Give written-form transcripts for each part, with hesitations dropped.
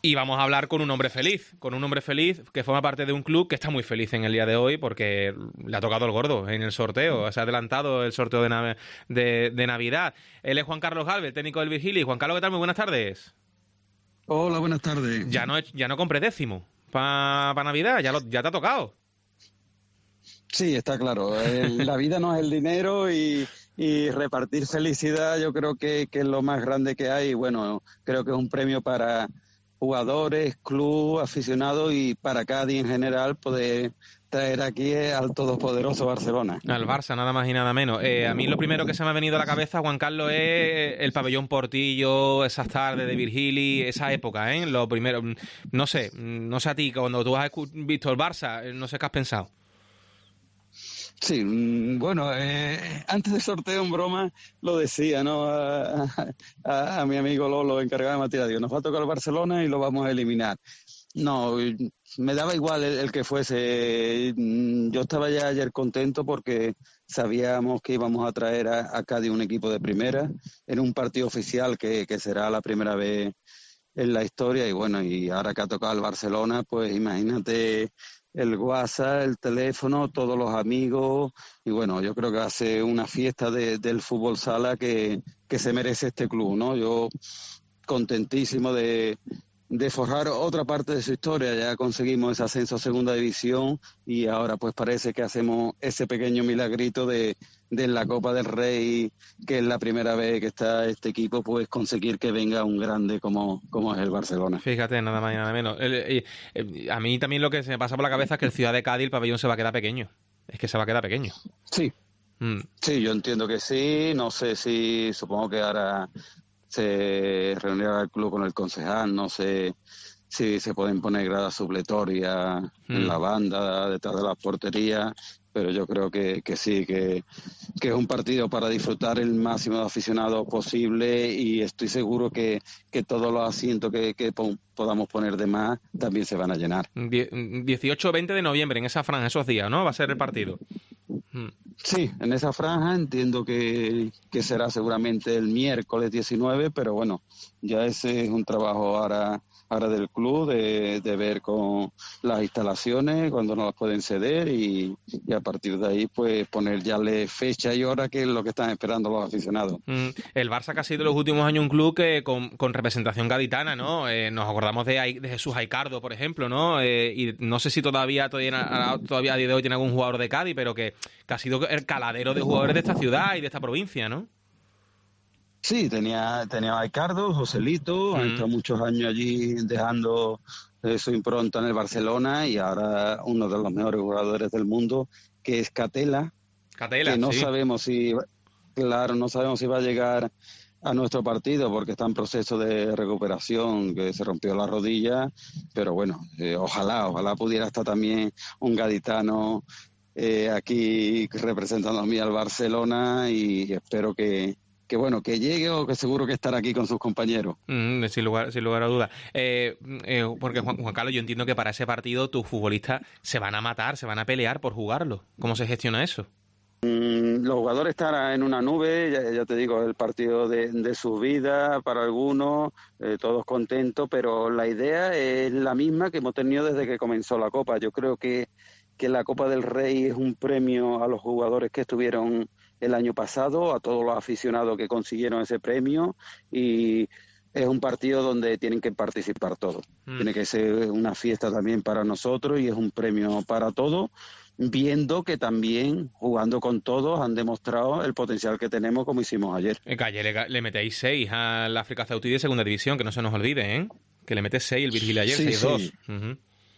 Y vamos a hablar con un hombre feliz que forma parte de un club que está muy feliz en el día de hoy porque le ha tocado el gordo en el sorteo, se ha adelantado el sorteo de Navidad. Él es Juan Carlos Galvez, el técnico del Virgili. Juan Carlos, ¿qué tal? Muy buenas tardes. Hola, buenas tardes. Ya no compré décimo para Navidad, ya te ha tocado. Sí, está claro. La vida no es el dinero y repartir felicidad yo creo que es lo más grande que hay. Bueno, creo que es un premio para jugadores, club, aficionados y para Cádiz en general poder traer aquí al todopoderoso Barcelona. Al Barça, nada más y nada menos. A mí lo primero que se me ha venido a la cabeza, Juan Carlos, es el pabellón Portillo, esas tardes de Virgili, esa época, ¿eh? Lo primero, no sé a ti, cuando tú has visto el Barça, no sé qué has pensado. Sí, bueno, antes del sorteo en broma lo decía, ¿no? A mi amigo Lolo, encargado de materia, digo, nos va a tocar el Barcelona y lo vamos a eliminar. No, me daba igual el que fuese. Yo estaba ya ayer contento porque sabíamos que íbamos a traer a Cádiz un equipo de primera en un partido oficial que será la primera vez en la historia y bueno, y ahora que ha tocado el Barcelona, pues imagínate el WhatsApp, el teléfono, todos los amigos y bueno, yo creo que hace una fiesta del fútbol sala que se merece este club, ¿no? Yo contentísimo de forjar otra parte de su historia. Ya conseguimos ese ascenso a segunda división y ahora pues parece que hacemos ese pequeño milagrito de la Copa del Rey, que es la primera vez que está este equipo, pues conseguir que venga un grande como es el Barcelona. Fíjate, nada más y nada menos. A mí también lo que se me pasa por la cabeza es que el Ciudad de Cádiz, el pabellón se va a quedar pequeño. Es que se va a quedar pequeño. Sí. Sí, yo entiendo que sí. No sé si, supongo que ahora se reunirá el club con el concejal, no sé si se pueden poner gradas supletorias en la banda, detrás de la portería, pero yo creo que sí, que es un partido para disfrutar el máximo de aficionados posible y estoy seguro que todos los asientos que podamos poner de más también se van a llenar. 18-20 de noviembre, en esa franja, esos días, ¿no? Va a ser el partido. Sí, en esa franja entiendo que será seguramente el miércoles 19, pero bueno, ya ese es un trabajo ahora del club de ver con las instalaciones, cuando nos las pueden ceder y a partir de ahí pues poner ya fecha y hora, que es lo que están esperando los aficionados. El Barça que ha sido en los últimos años un club que con representación gaditana, ¿no? Nos acordamos de Jesús Aicardo, por ejemplo, ¿no? Y no sé si todavía a día de hoy tiene algún jugador de Cádiz, pero que ha sido el caladero de jugadores de esta ciudad y de esta provincia, ¿no? Sí, tenía a Aicardo, Joselito, han estado muchos años allí dejando su impronta en el Barcelona y ahora uno de los mejores jugadores del mundo, que es Catela, que no sabemos si va a llegar a nuestro partido porque está en proceso de recuperación, que se rompió la rodilla, pero bueno, ojalá pudiera estar también un gaditano aquí representando a mí al Barcelona y espero que llegue o que seguro que estará aquí con sus compañeros. Sin lugar a dudas. Porque Juan Carlos, yo entiendo que para ese partido tus futbolistas se van a matar, se van a pelear por jugarlo. ¿Cómo se gestiona eso? Los jugadores están en una nube, ya te digo, el partido de su vida para algunos, todos contentos, pero la idea es la misma que hemos tenido desde que comenzó la Copa. Yo creo que la Copa del Rey es un premio a los jugadores que estuvieron el año pasado, a todos los aficionados que consiguieron ese premio y es un partido donde tienen que participar todos. Tiene que ser una fiesta también para nosotros y es un premio para todos, viendo que también jugando con todos han demostrado el potencial que tenemos como hicimos ayer. Que ayer le metéis 6 al África Ceutí de segunda división, que no se nos olvide, ¿eh? Que le metes 6 el Virgili ayer, 6-2. Sí.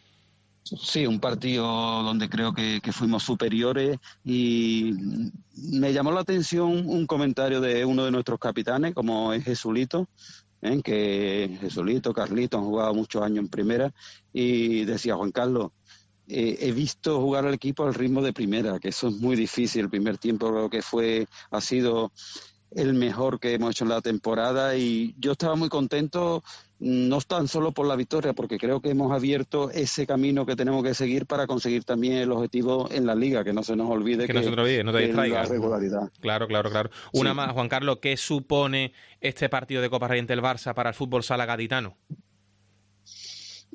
Sí, un partido donde creo que fuimos superiores y me llamó la atención un comentario de uno de nuestros capitanes, como es Jesulito, que Jesulito, Carlito han jugado muchos años en primera y decía Juan Carlos, he visto jugar al equipo al ritmo de primera, que eso es muy difícil. El primer tiempo creo que ha sido el mejor que hemos hecho en la temporada y yo estaba muy contento, no tan solo por la victoria, porque creo que hemos abierto ese camino que tenemos que seguir para conseguir también el objetivo en la Liga, que no se nos olvide no te distraiga. La regularidad. Claro. Una más, Juan Carlos, ¿qué supone este partido de Copa Rey ante el Barça para el fútbol sala gaditano?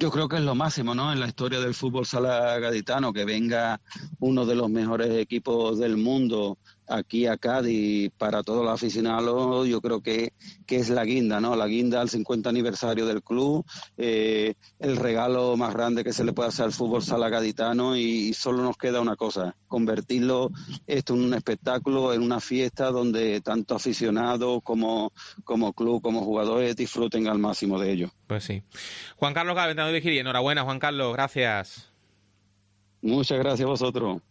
Yo creo que es lo máximo, ¿no? En la historia del fútbol sala gaditano, que venga uno de los mejores equipos del mundo aquí a Cádiz para todos los aficionados. Yo creo que es la guinda, ¿no? La guinda al 50 aniversario del club, el regalo más grande que se le puede hacer al fútbol sala gaditano, y solo nos queda una cosa: convertirlo esto en un espectáculo, en una fiesta donde tanto aficionados como club, como jugadores disfruten al máximo de ello. Pues sí. Juan Carlos Gávez, enhorabuena, Juan Carlos, gracias. Muchas gracias a vosotros.